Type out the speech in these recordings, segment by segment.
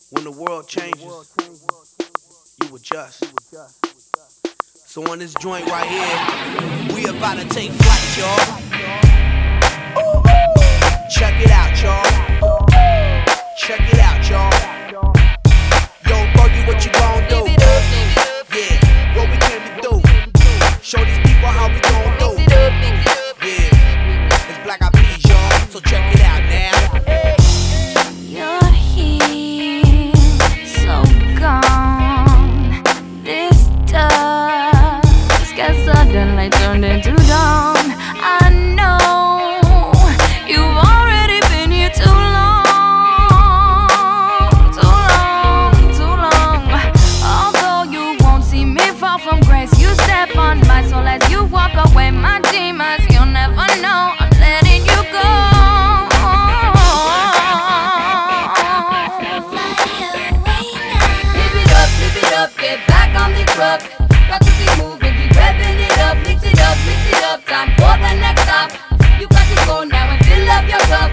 When the world changes, you adjust. So on this joint right here, we about to take flight, y'all. Check it out, y'all. Check it out, y'all. Yo, Buggy, what you gon' do? Yeah, what we came to do. Show these people how we gon' do. Yeah, it's Black Eyed Peas, y'all. So check it out now. You're here, so gone. This dusk got suddenly turned into dawn. I know you've already been here too long, too long, too long. Although you won't see me fall from grace, you step on my soul as you walk away. My demons, you'll never know. I'm letting you go. Get back on the truck. Got to keep moving, keep revving it up. Mix it up, mix it up. Time for the next stop. You got to go now and fill up your cup.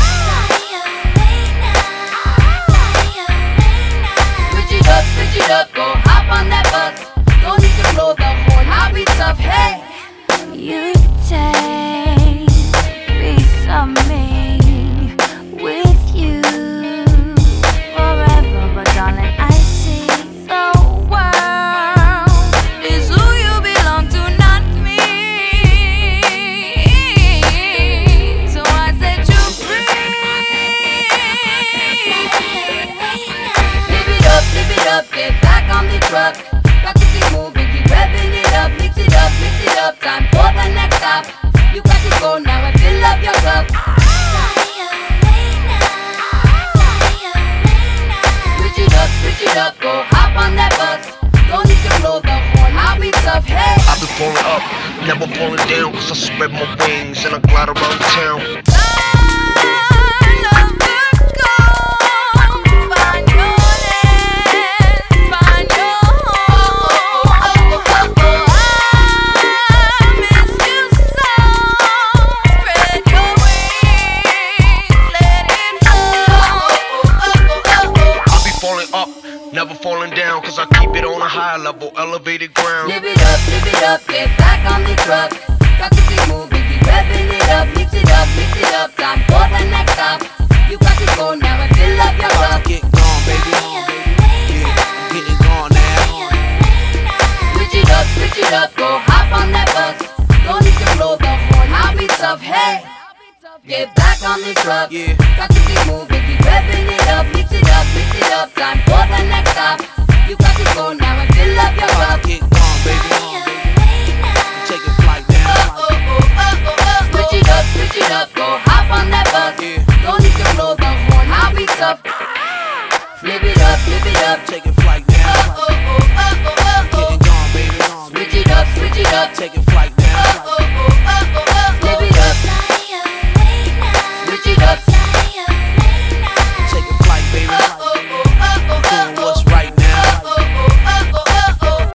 Switch it up, go hop on that bus. Don't need to blow the horn, I'll be tough. Hey, you take piece of me with you forever, but darling, I see the world is who you belong to, not me. So I set you free. Live it up, get back on the truck. Got to keep moving, keep revving it up. Mix it up, time for the next stop. You got to go now and fill up your cup. Switch it up, go hop on that bus. Don't need to blow the horn, I'll be tough. Hey, I've been falling up, never falling down, cause I spread my wings and I glide around town. Never falling down, cause I keep it on a high level, elevated ground. Live it up, get back on the truck. Got to keep moving, keep revving it up. Mix it up, time for the next stop. You got to go now and fill up your cup. Get gone, baby. Yeah, I'm getting gone now. Switch it up, go hop on that bus. Don't need to blow the horn, I'll be tough. Hey, get back on the truck. Yeah. Got to keep moving, keep revving it up. Mix it up, time for the next stop. You got to go now and fill up your cup. Get gone, baby. Take a flight down. Switch it up, go hop on that bus. Yeah. Don't need to blow the horn, I'll be tough. Flip it up, Take a flight down. Getting gone, baby. switch it up, Take a flight